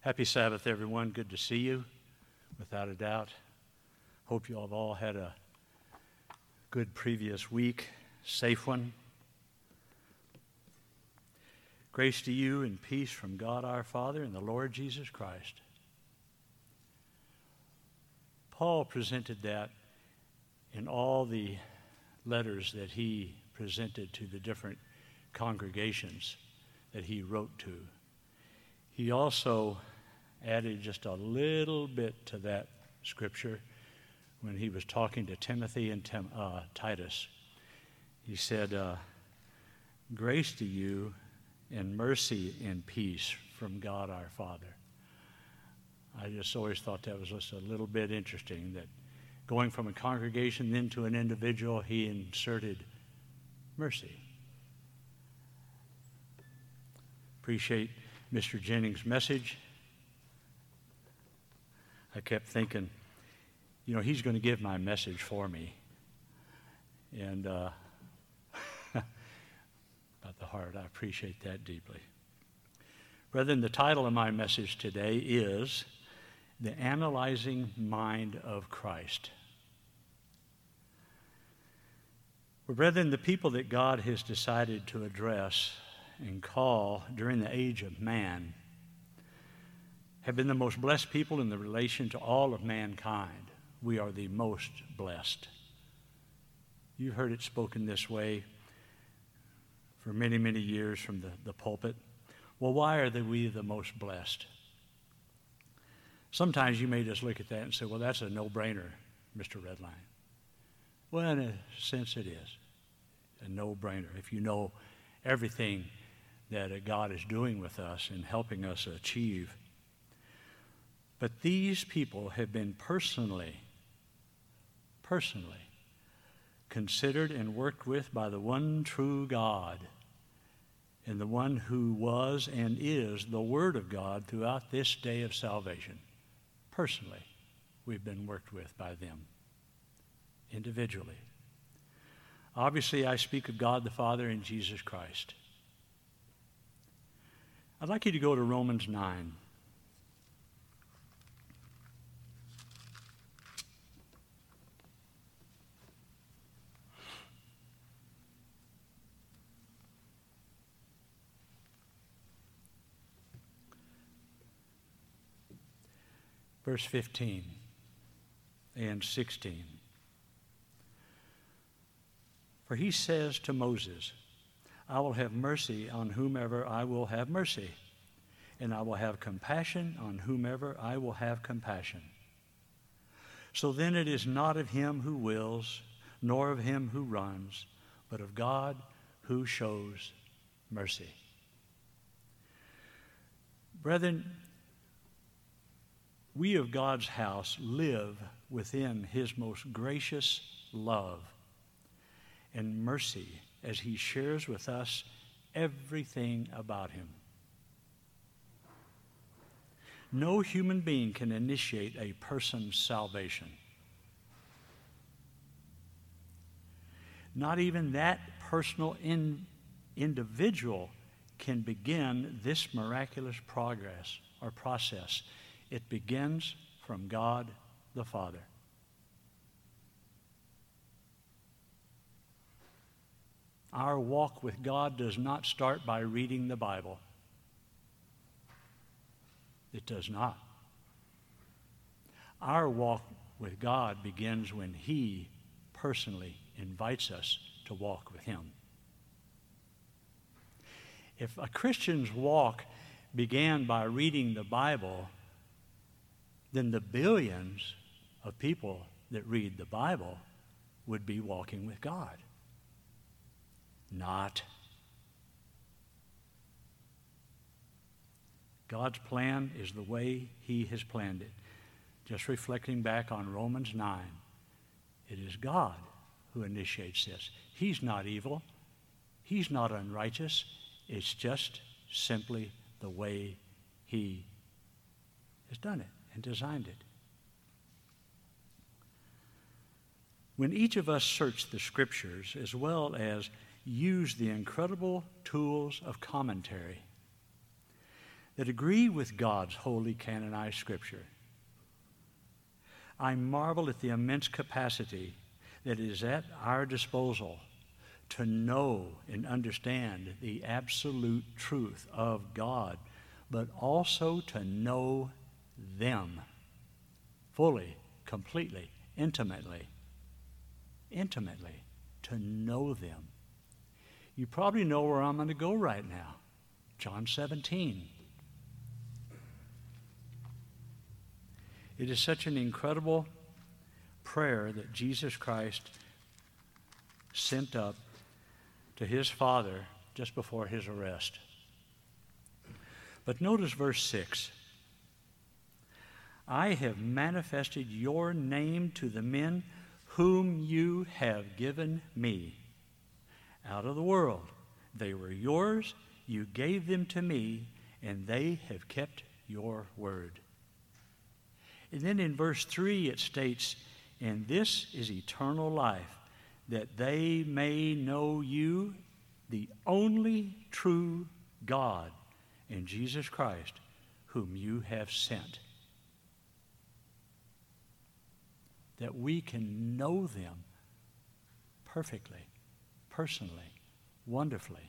Happy Sabbath, everyone. Good to see you, without a doubt. Hope you have all had a good previous week, safe one. Grace to you and peace from God our Father and the Lord Jesus Christ. Paul presented that in all the letters that he presented to the different congregations that he wrote to. He also added just a little bit to that scripture when he was talking to Timothy and Titus. He said, grace to you and mercy and peace from God our Father. I just always thought that was just a little bit interesting, that going from a congregation then to an individual, he inserted mercy. Appreciate Mr. Jennings' message. I kept thinking, he's going to give my message for me. And about the heart, I appreciate that deeply. Brethren, the title of my message today is The Analyzing Mind of Christ. Well, brethren, the people that God has decided to address and call during the age of man have been the most blessed people in the relation to all of mankind. We are the most blessed. You've heard it spoken this way for many, many years from the pulpit. Well, why are we the most blessed? Sometimes you may just look at that and say, well, that's a no-brainer, Mr. Redline. Well, in a sense it is a no-brainer if you know everything that God is doing with us and helping us achieve. But these people have been personally considered and worked with by the one true God and the one who was and is the Word of God throughout this day of salvation. Personally, we've been worked with by them, individually. Obviously, I speak of God the Father and Jesus Christ. I'd like you to go to Romans 9. Verse 15 and 16. For he says to Moses, I will have mercy on whomever I will have mercy, and I will have compassion on whomever I will have compassion. So then it is not of him who wills, nor of him who runs, but of God who shows mercy. Brethren, we of God's house live within his most gracious love and mercy as he shares with us everything about him. No human being can initiate a person's salvation. Not even that personal individual can begin this miraculous progress or process. It begins from God the Father. Our walk with God does not start by reading the Bible. It does not. Our walk with God begins when he personally invites us to walk with him. If a Christian's walk began by reading the Bible, then the billions of people that read the Bible would be walking with God. Not. God's plan is the way he has planned it. Just reflecting back on Romans 9, it is God who initiates this. He's not evil. He's not unrighteous. It's just simply the way he has done it and designed it. When each of us search the Scriptures as well as use the incredible tools of commentary, that agree with God's holy canonized Scripture. I marvel at the immense capacity that is at our disposal to know and understand the absolute truth of God, but also to know them fully, completely, intimately, to know them. You probably know where I'm going to go right now. John 17. It is such an incredible prayer that Jesus Christ sent up to his Father just before his arrest. But notice verse 6. I have manifested your name to the men whom you have given me out of the world. They were yours, you gave them to me, and they have kept your word. And then in verse 3 it states, and this is eternal life, that they may know you, the only true God, and Jesus Christ, whom you have sent. That we can know them perfectly, personally, wonderfully.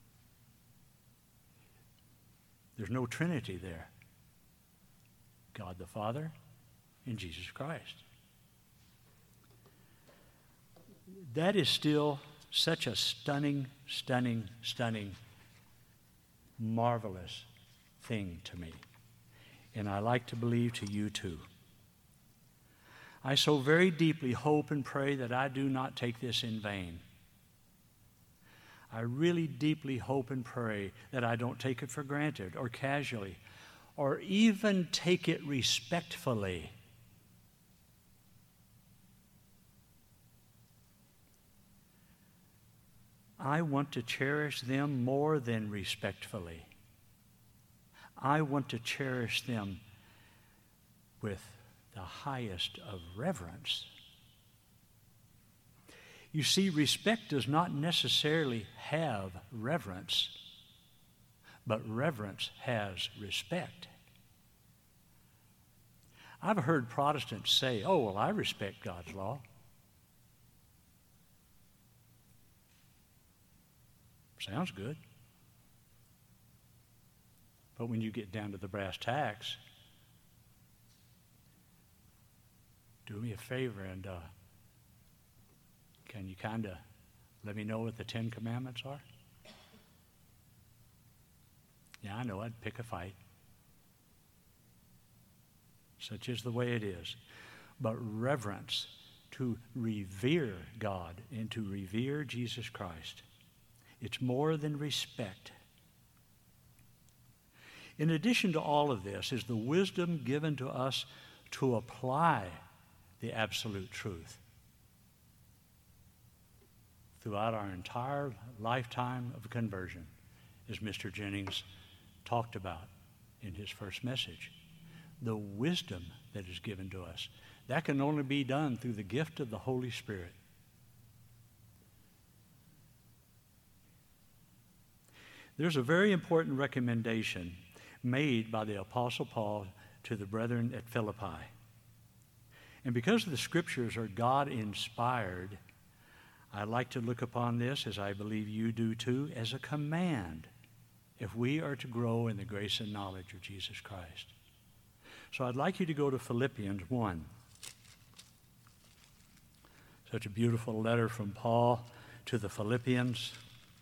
There's no Trinity there. God the Father and Jesus Christ. That is still such a stunning, marvelous thing to me. And I like to believe to you too. I so very deeply hope and pray that I do not take this in vain. I really deeply hope and pray that I don't take it for granted or casually or even take it respectfully. I want to cherish them more than respectfully. I want to cherish them with the highest of reverence. You see, respect does not necessarily have reverence, but reverence has respect. I've heard Protestants say, oh, well, I respect God's law. Sounds good. But when you get down to the brass tacks, do me a favor and can you kind of let me know what the 10 Commandments are? Yeah, I know, I'd pick a fight. Such is the way it is. But reverence, to revere God and to revere Jesus Christ, it's more than respect. In addition to all of this is the wisdom given to us to apply the absolute truth throughout our entire lifetime of conversion, as Mr. Jennings talked about in his first message. The wisdom that is given to us, that can only be done through the gift of the Holy Spirit. There's a very important recommendation made by the Apostle Paul to the brethren at Philippi. And because the Scriptures are God-inspired, I like to look upon this, as I believe you do too, as a command if we are to grow in the grace and knowledge of Jesus Christ. So I'd like you to go to Philippians 1. Such a beautiful letter from Paul to the Philippians.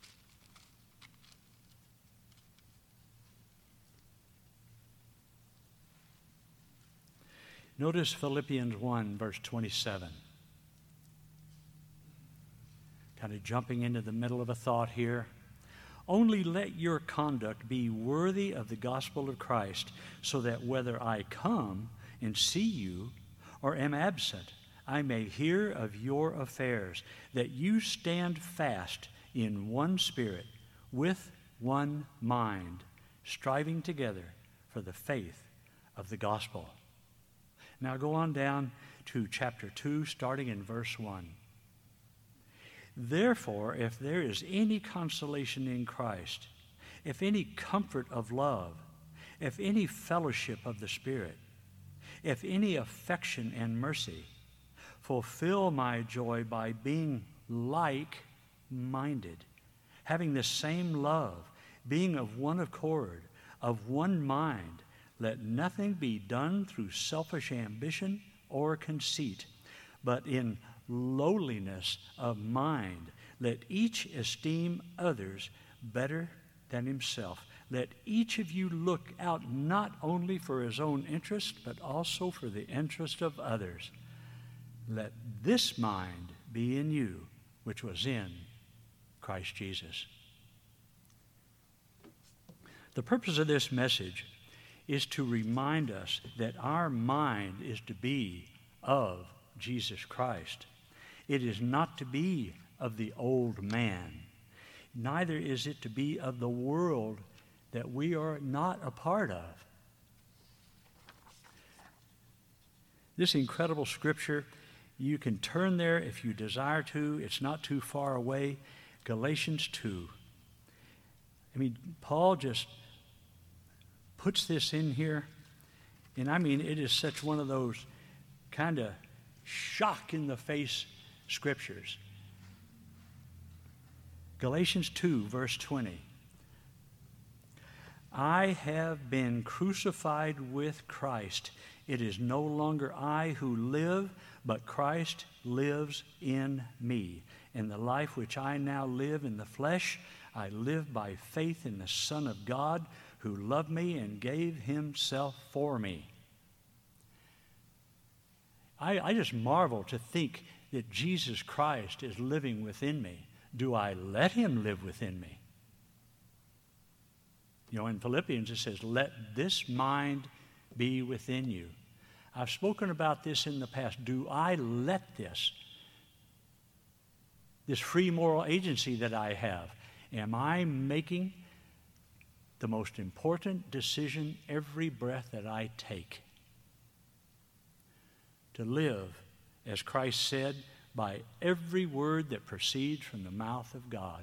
Notice Philippians 1, verse 27. Kind of jumping into the middle of a thought here. Only let your conduct be worthy of the gospel of Christ, so that whether I come and see you or am absent, I may hear of your affairs, that you stand fast in one spirit, with one mind, striving together for the faith of the gospel. Now go on down to chapter 2, starting in verse 1. Therefore, if there is any consolation in Christ, if any comfort of love, if any fellowship of the Spirit, if any affection and mercy, fulfill my joy by being like-minded, having the same love, being of one accord, of one mind. Let nothing be done through selfish ambition or conceit, but in lowliness of mind, let each esteem others better than himself. Let each of you look out not only for his own interest, but also for the interest of others. Let this mind be in you, which was in Christ Jesus. The purpose of this message is to remind us that our mind is to be of Jesus Christ. It is not to be of the old man. Neither is it to be of the world that we are not a part of. This incredible scripture, you can turn there if you desire to. It's not too far away. Galatians 2. I mean, Paul just puts this in here. And I mean, it is such one of those kind of shock-in-the-face scriptures. Galatians 2, verse 20. I have been crucified with Christ. It is no longer I who live, but Christ lives in me. In the life which I now live in the flesh, I live by faith in the Son of God, who loved me and gave himself for me. I just marvel to think that Jesus Christ is living within me. Do I let him live within me? You know, in Philippians it says, let this mind be within you. I've spoken about this in the past. Do I let this free moral agency that I have, am I making the most important decision every breath that I take? To live, as Christ said, by every word that proceeds from the mouth of God.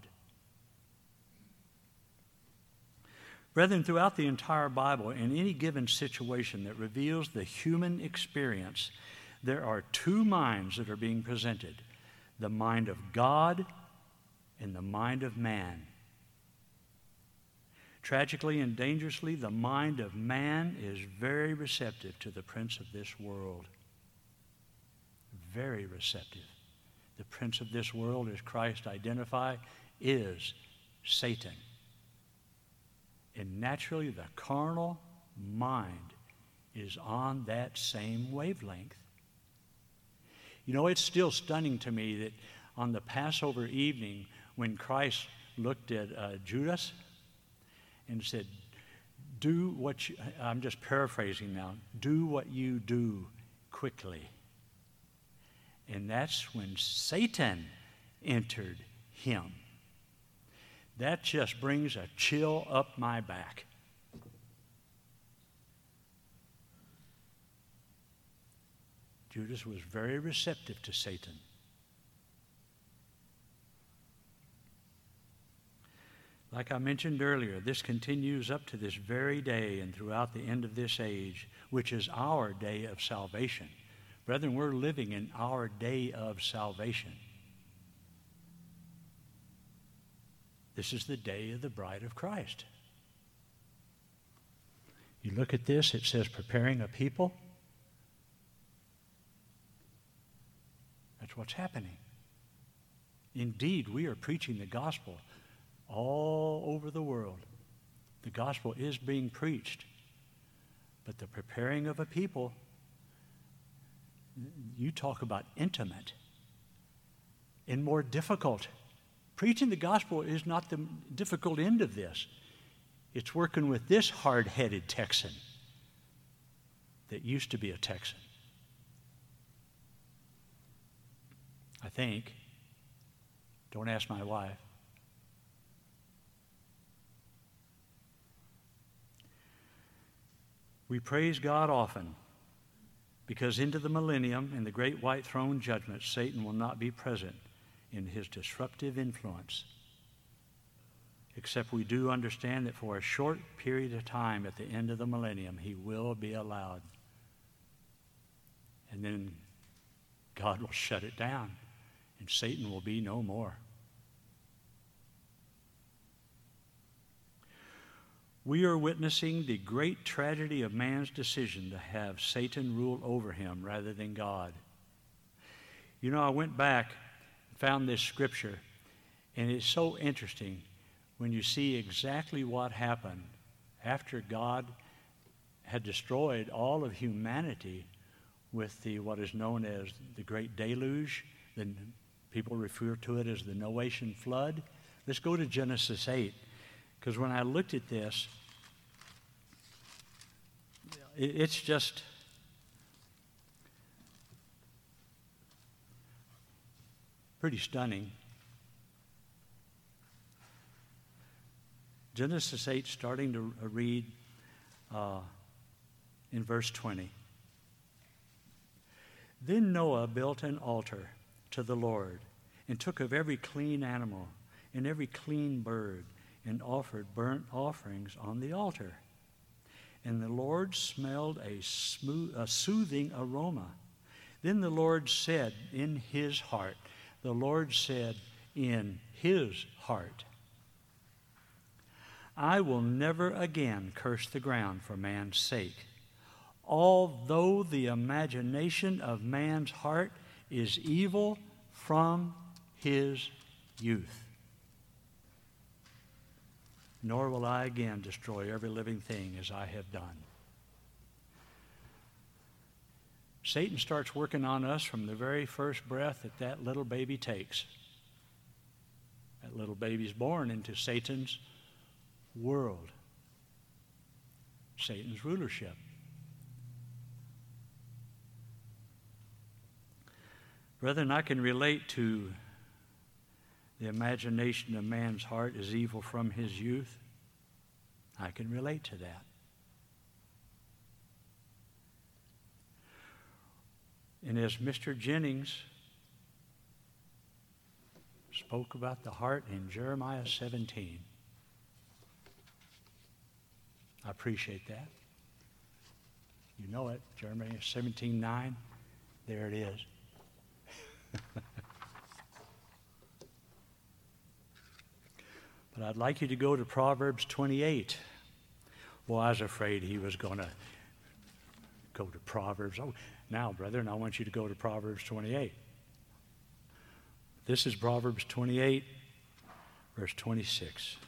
Brethren, throughout the entire Bible, in any given situation that reveals the human experience, there are two minds that are being presented: the mind of God and the mind of man. Tragically and dangerously, the mind of man is very receptive to the prince of this world. Very receptive. The prince of this world, as Christ identified, is Satan. And naturally, the carnal mind is on that same wavelength. You know, it's still stunning to me that on the Passover evening, when Christ looked at Judas and said, do what you, I'm just paraphrasing now, do what you do quickly. And that's when Satan entered him. That just brings a chill up my back. Judas was very receptive to Satan. Like I mentioned earlier, this continues up to this very day and throughout the end of this age, which is our day of salvation. Brethren, we're living in our day of salvation. This is the day of the bride of Christ. You look at this, it says preparing a people. That's what's happening. Indeed, we are preaching the gospel all over the world. The gospel is being preached. But the preparing of a people, you talk about intimate and more difficult. Preaching the gospel is not the difficult end of this. It's working with this hard-headed Texan that used to be a Texan. I think. Don't ask my wife. We praise God often because into the millennium and the great white throne judgment, Satan will not be present in his disruptive influence. except we do understand that for a short period of time at the end of the millennium, he will be allowed. And then God will shut it down, and Satan will be no more. We are witnessing the great tragedy of man's decision to have Satan rule over him rather than God. You know, I went back and found this scripture, and it's so interesting when you see exactly what happened after God had destroyed all of humanity with what is known as the Great Deluge. Then people refer to it as the Noachian flood. Let's go to Genesis 8. Because when I looked at this, it's just pretty stunning. Genesis 8, starting to read in verse 20. Then Noah built an altar to the Lord and took of every clean animal and every clean bird and offered burnt offerings on the altar. And the Lord smelled a soothing aroma. Then the Lord said in his heart, the Lord said in his heart, I will never again curse the ground for man's sake, although the imagination of man's heart is evil from his youth. Nor will I again destroy every living thing as I have done. Satan starts working on us from the very first breath that little baby takes. That little baby's born into Satan's world, Satan's rulership. Brethren, I can relate to the imagination of man's heart is evil from his youth. I can relate to that. And as Mr. Jennings spoke about the heart in Jeremiah 17, I appreciate that. You know it, Jeremiah 17:9. There it is. But I'd like you to go to Proverbs 28. Well, I was afraid he was going to go to Proverbs. Oh, now, brethren, I want you to go to Proverbs 28. This is Proverbs 28, verse 26.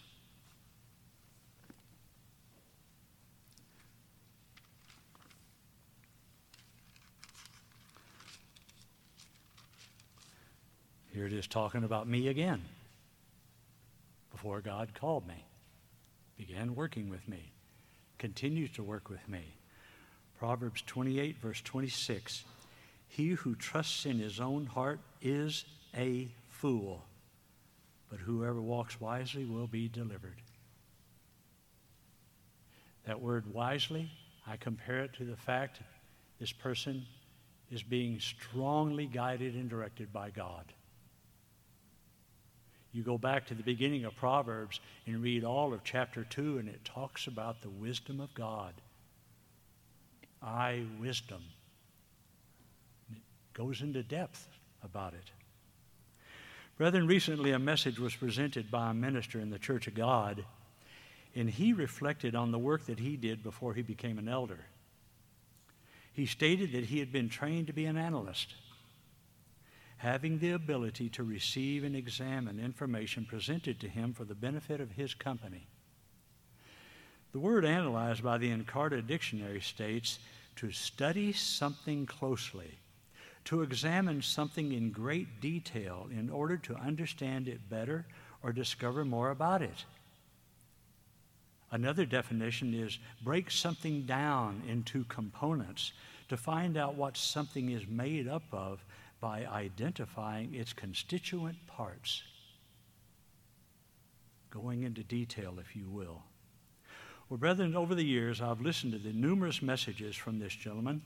Here it is talking about me again. Before God called me, began working with me, continues to work with me. Proverbs 28, verse 26. He who trusts in his own heart is a fool, but whoever walks wisely will be delivered. That word wisely, I compare it to the fact this person is being strongly guided and directed by God. You go back to the beginning of Proverbs and read all of chapter 2, and it talks about the wisdom of God. Wisdom. It goes into depth about it. Brethren, recently a message was presented by a minister in the Church of God, and he reflected on the work that he did before he became an elder. He stated that he had been trained to be an analyst, having the ability to receive and examine information presented to him for the benefit of his company. The word analyze by the Encarta Dictionary states to study something closely, to examine something in great detail in order to understand it better or discover more about it. Another definition is break something down into components to find out what something is made up of by identifying its constituent parts. Going into detail, if you will. Well, brethren, over the years, I've listened to the numerous messages from this gentleman,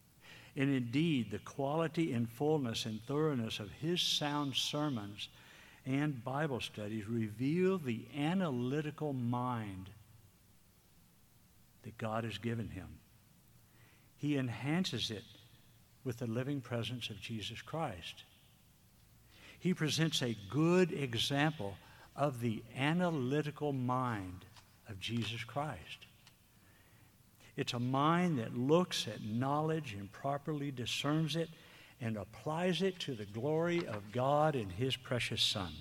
and indeed, the quality and fullness and thoroughness of his sound sermons and Bible studies reveal the analytical mind that God has given him. He enhances it with the living presence of Jesus Christ. He presents a good example of the analytical mind of Jesus Christ. It's a mind that looks at knowledge and properly discerns it and applies it to the glory of God and His precious Son.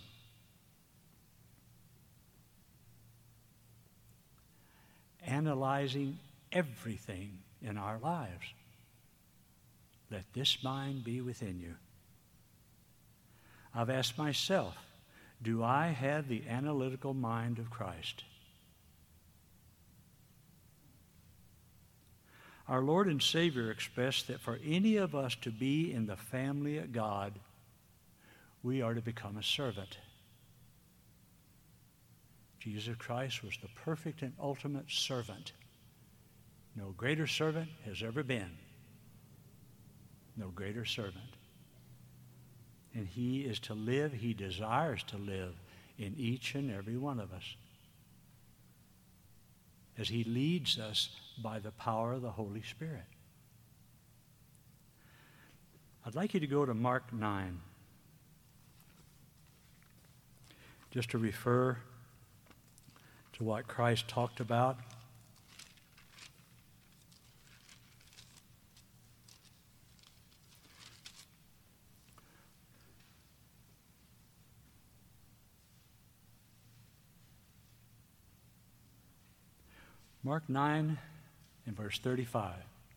Analyzing everything in our lives. Let this mind be within you. I've asked myself, do I have the analytical mind of Christ? Our Lord and Savior expressed that for any of us to be in the family of God, we are to become a servant. Jesus Christ was the perfect and ultimate servant. No greater servant has ever been. No greater servant. And He is to live, He desires to live in each and every one of us as He leads us by the power of the Holy Spirit. I'd like you to go to Mark 9, just to refer to what Christ talked about. Mark 9 and verse 35.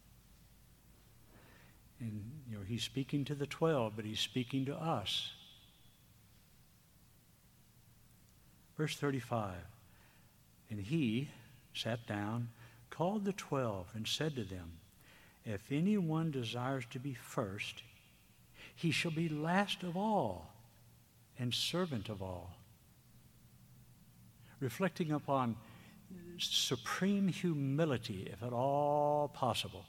And He's speaking to the 12, but He's speaking to us. Verse 35. And He sat down, called the 12, and said to them, if anyone desires to be first, he shall be last of all and servant of all. Reflecting upon supreme humility, if at all possible.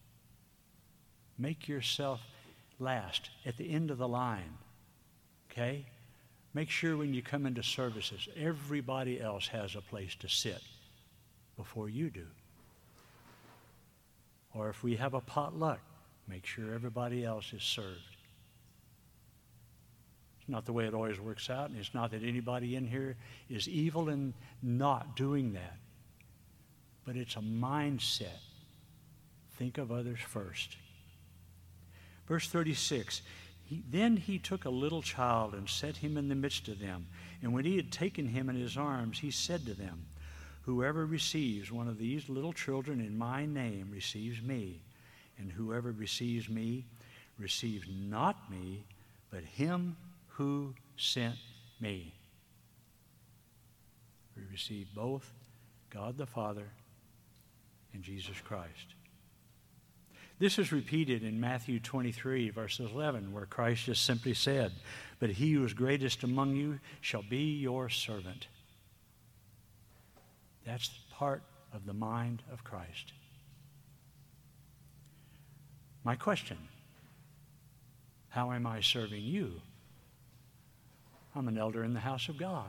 Make yourself last, at the end of the line. Okay? Make sure when you come into services, everybody else has a place to sit before you do. Or if we have a potluck, make sure everybody else is served. It's not the way it always works out, and it's not that anybody in here is evil in not doing that. But it's a mindset. Think of others first. Verse 36, Then he took a little child and set him in the midst of them. And when he had taken him in his arms, he said to them, whoever receives one of these little children in my name receives me. And whoever receives me receives not me, but him who sent me. We receive both God the Father and Jesus Christ. This is repeated in Matthew 23, verses 11, where Christ just simply said, but he who is greatest among you shall be your servant. That's part of the mind of Christ. My question, how am I serving you? I'm an elder in the house of God.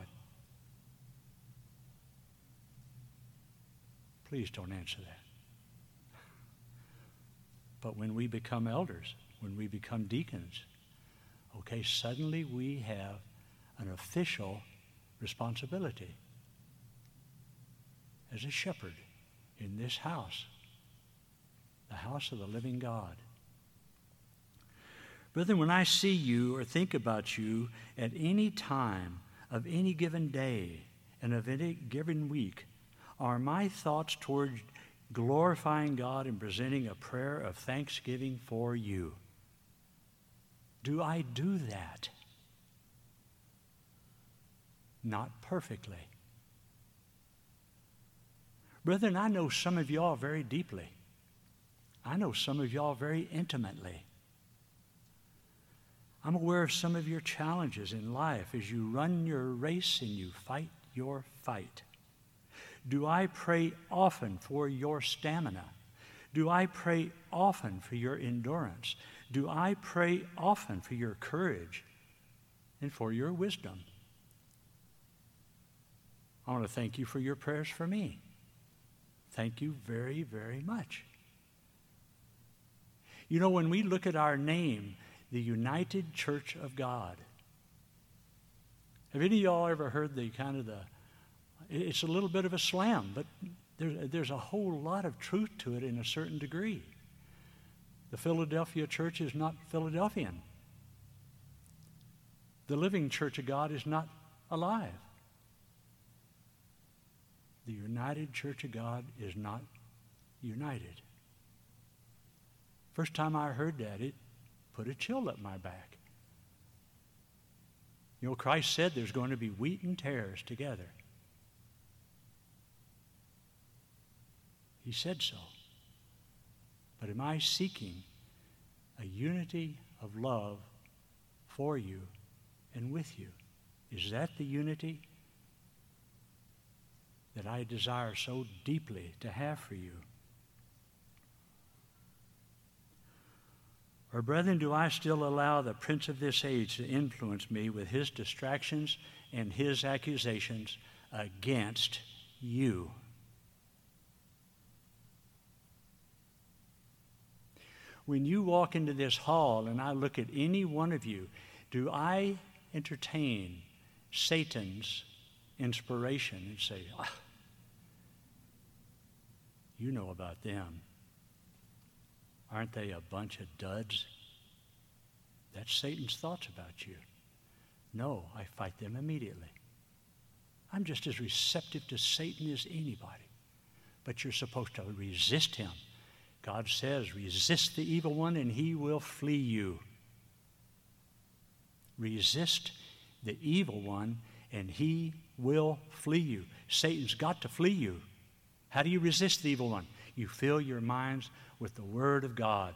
Please don't answer that. But when we become elders, when we become deacons, okay, suddenly we have an official responsibility as a shepherd in this house, the house of the living God. Brethren, when I see you or think about you at any time of any given day and of any given week, are my thoughts toward glorifying God and presenting a prayer of thanksgiving for you? Do I do that? Not perfectly. Brethren, I know some of y'all very deeply. I know some of y'all very intimately. I'm aware of some of your challenges in life as you run your race and you fight your fight. Do I pray often for your stamina? Do I pray often for your endurance? Do I pray often for your courage and for your wisdom? I want to thank you for your prayers for me. Thank you very, very much. You know, when we look at our name, the United Church of God, have any of y'all ever heard it's a little bit of a slam, but there's a whole lot of truth to it in a certain degree. The Philadelphia church is not Philadelphian. The living church of God is not alive. The united church of God is not united. First time I heard that, it put a chill up my back. You know, Christ said there's going to be wheat and tares together. He said so. But am I seeking a unity of love for you and with you? Is that the unity that I desire so deeply to have for you? Or, brethren, do I still allow the prince of this age to influence me with his distractions and his accusations against you? When you walk into this hall and I look at any one of you, do I entertain Satan's inspiration and say, you know about them. Aren't they a bunch of duds? That's Satan's thoughts about you. No, I fight them immediately. I'm just as receptive to Satan as anybody. But you're supposed to resist him. God says, resist the evil one and he will flee you. Resist the evil one and he will flee you. Satan's got to flee you. How do you resist the evil one? You fill your minds with the Word of God.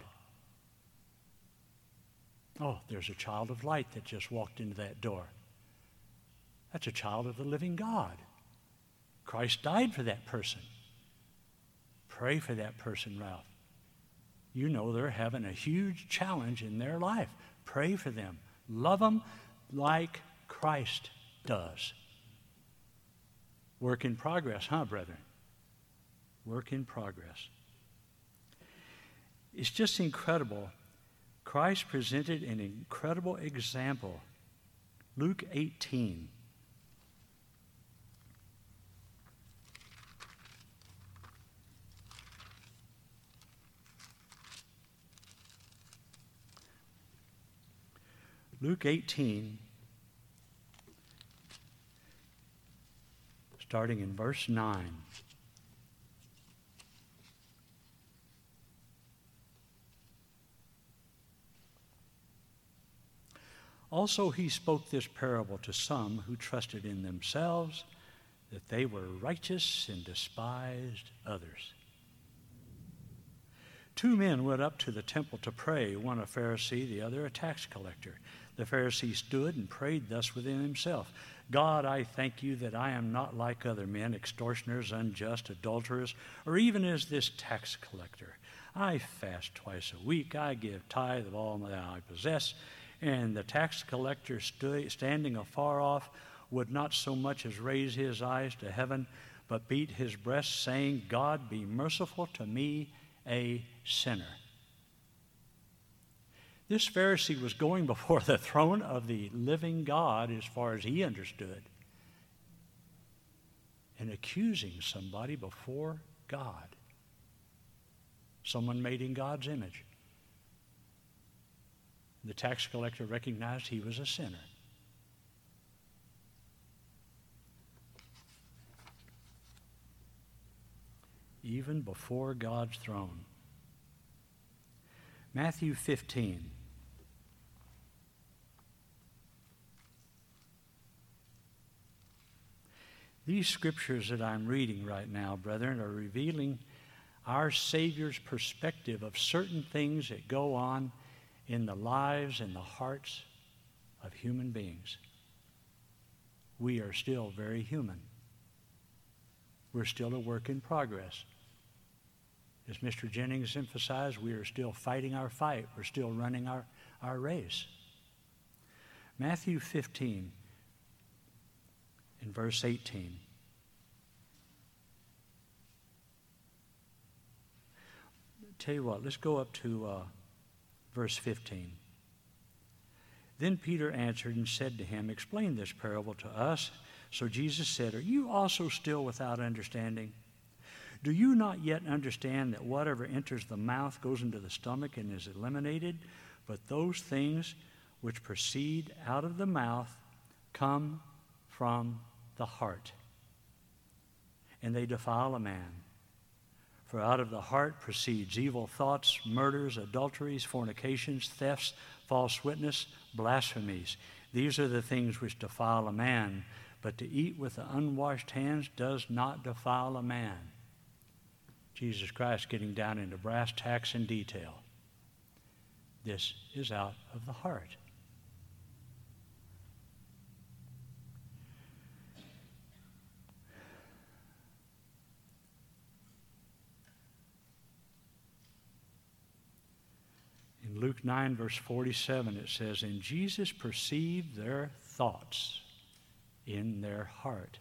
Oh, there's a child of light that just walked into that door. That's a child of the living God. Christ died for that person. Pray for that person, Ralph. You know they're having a huge challenge in their life. Pray for them. Love them like Christ does. Work in progress, huh, brethren? Work in progress. It's just incredible. Christ presented an incredible example. Luke 18. Luke 18, starting in verse 9. Also he spoke this parable to some who trusted in themselves that they were righteous and despised others. 2 men went up to the temple to pray, one a Pharisee, the other a tax collector. The Pharisee stood and prayed thus within himself, God, I thank you that I am not like other men, extortioners, unjust, adulterers, or even as this tax collector. I fast twice a week. I give tithe of all that I possess. And the tax collector, standing afar off, would not so much as raise his eyes to heaven, but beat his breast, saying, God, be merciful to me, a sinner. This Pharisee was going before the throne of the living God, as far as he understood, and accusing somebody before God, someone made in God's image. The tax collector recognized he was a sinner. Even before God's throne. Matthew 15. These scriptures that I'm reading right now, brethren, are revealing our Savior's perspective of certain things that go on in the lives and the hearts of human beings. We are still very human. We're still a work in progress. As Mr. Jennings emphasized, we are still fighting our fight. We're still running our race. Matthew 15, in verse 18. Tell you what, let's go up to verse 15. Then Peter answered and said to him, explain this parable to us. So Jesus said, are you also still without understanding? Do you not yet understand that whatever enters the mouth goes into the stomach and is eliminated? But those things which proceed out of the mouth come from the heart, and they defile a man. For out of the heart proceeds evil thoughts, murders, adulteries, fornications, thefts, false witness, blasphemies. These are the things which defile a man, but to eat with the unwashed hands does not defile a man. Jesus Christ getting down into brass tacks and detail. This is out of the heart. In Luke 9, verse 47, it says, and Jesus perceived their thoughts in their heart.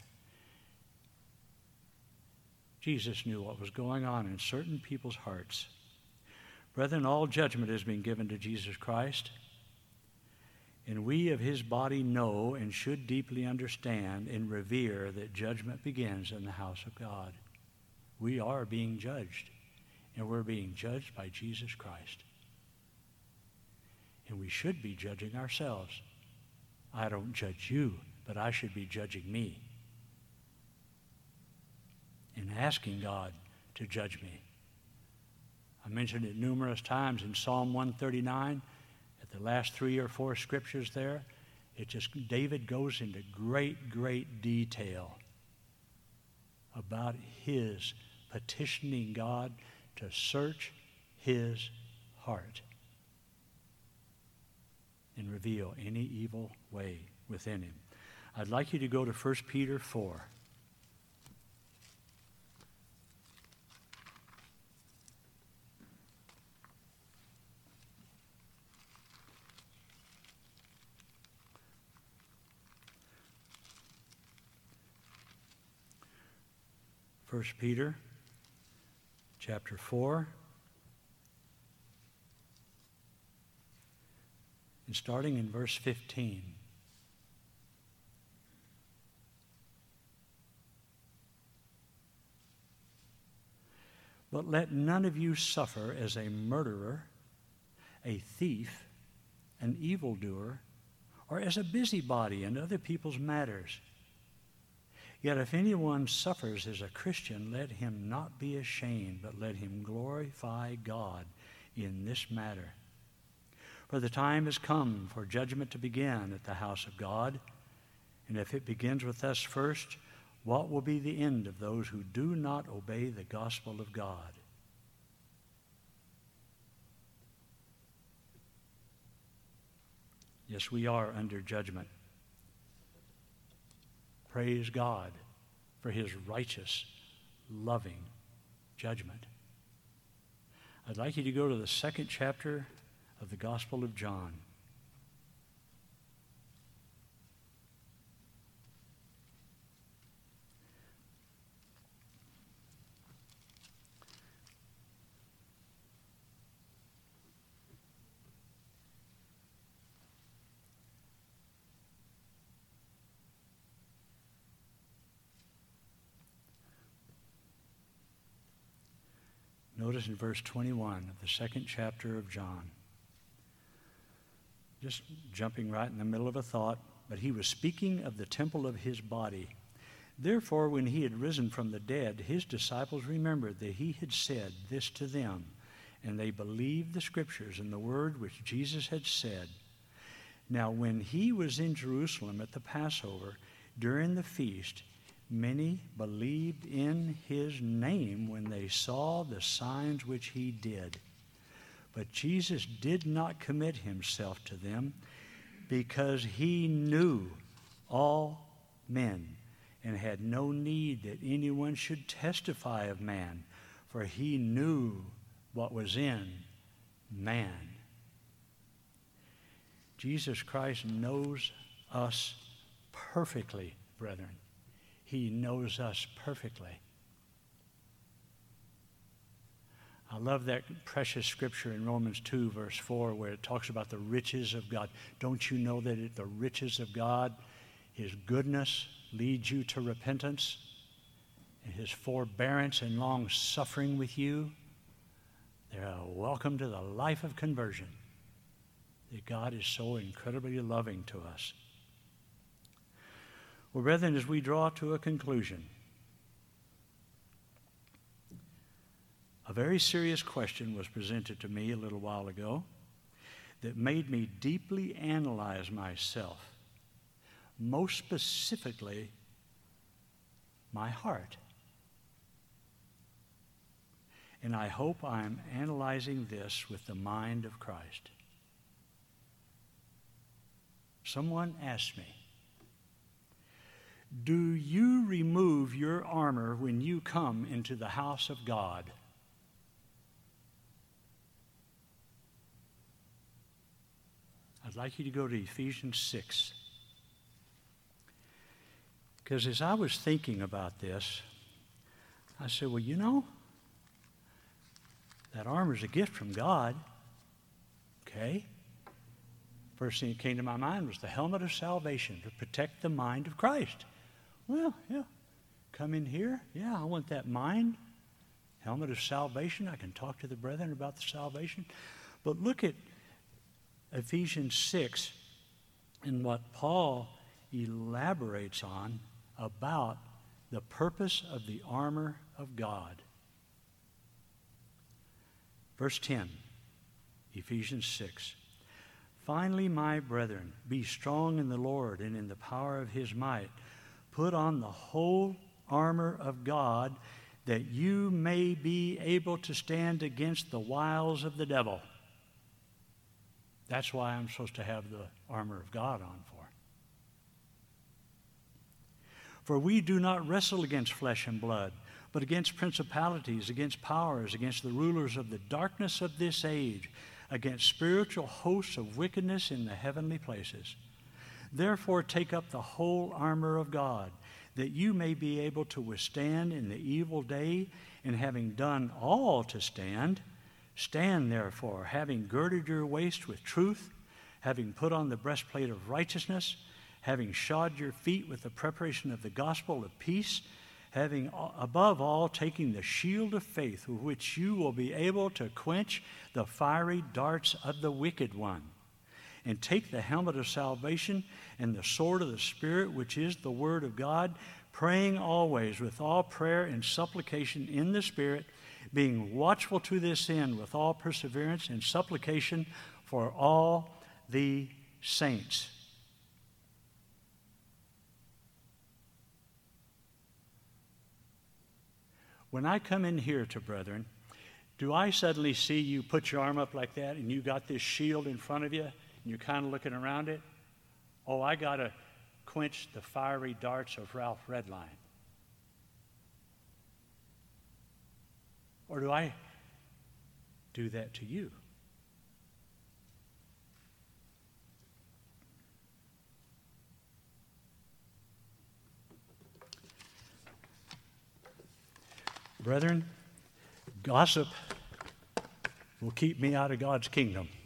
Jesus knew what was going on in certain people's hearts. Brethren, all judgment has been given to Jesus Christ, and we of his body know and should deeply understand and revere that judgment begins in the house of God. We are being judged, and we're being judged by Jesus Christ. And we should be judging ourselves. I don't judge you, but I should be judging me and asking God to judge me. I mentioned it numerous times in Psalm 139, at the last 3 or 4 scriptures there. David goes into great detail about his petitioning God to search his heart and reveal any evil way within him. I'd like you to go to 1 Peter 4. First Peter chapter 4, and starting in verse 15. But let none of you suffer as a murderer, a thief, an evildoer, or as a busybody in other people's matters. Yet if anyone suffers as a Christian, let him not be ashamed, but let him glorify God in this matter. For the time has come for judgment to begin at the house of God. And if it begins with us first, what will be the end of those who do not obey the gospel of God? Yes, we are under judgment. Praise God for his righteous, loving judgment. I'd like you to go to the 2nd chapter of the Gospel of John. Notice in verse 21 of the 2nd chapter of John. Just jumping right in the middle of a thought, but he was speaking of the temple of his body. Therefore, when he had risen from the dead, his disciples remembered that he had said this to them, and they believed the scriptures and the word which Jesus had said. Now, when he was in Jerusalem at the Passover, during the feast, many believed in his name when they saw the signs which he did. But Jesus did not commit himself to them, because he knew all men and had no need that anyone should testify of man, for he knew what was in man. Jesus Christ knows us perfectly, brethren. He knows us perfectly. I love that precious scripture in Romans 2, verse 4, where it talks about the riches of God. Don't you know that the riches of God, His goodness leads you to repentance, and His forbearance and long suffering with you, they're a welcome to the life of conversion. That God is so incredibly loving to us. Well, brethren, as we draw to a conclusion, a very serious question was presented to me a little while ago that made me deeply analyze myself, most specifically my heart. And I hope I'm analyzing this with the mind of Christ. Someone asked me, do you remove your armor when you come into the house of God? I'd like you to go to Ephesians 6. Because as I was thinking about this, I said, well, you know, that armor is a gift from God. Okay? First thing that came to my mind was the helmet of salvation to protect the mind of Christ. Well, yeah, come in here. Yeah, I want that mind. Helmet of salvation. I can talk to the brethren about the salvation. But look at Ephesians 6 and what Paul elaborates on about the purpose of the armor of God. Verse 10, Ephesians 6. Finally, my brethren, be strong in the Lord and in the power of His might. Put on the whole armor of God, that you may be able to stand against the wiles of the devil. That's why I'm supposed to have the armor of God on for. For we do not wrestle against flesh and blood, but against principalities, against powers, against the rulers of the darkness of this age, against spiritual hosts of wickedness in the heavenly places. Therefore take up the whole armor of God, that you may be able to withstand in the evil day, and having done all to stand, stand therefore, having girded your waist with truth, having put on the breastplate of righteousness, having shod your feet with the preparation of the gospel of peace, having above all taking the shield of faith, with which you will be able to quench the fiery darts of the wicked one. And take the helmet of salvation and the sword of the Spirit, which is the word of God, praying always with all prayer and supplication in the Spirit, being watchful to this end with all perseverance and supplication for all the saints. When I come in here to brethren, do I suddenly see you put your arm up like that and you got this shield in front of you and you're kind of looking around it? Oh, I got to quench the fiery darts of Ralph Redline. Or do I do that to you? Brethren, gossip will keep me out of God's kingdom.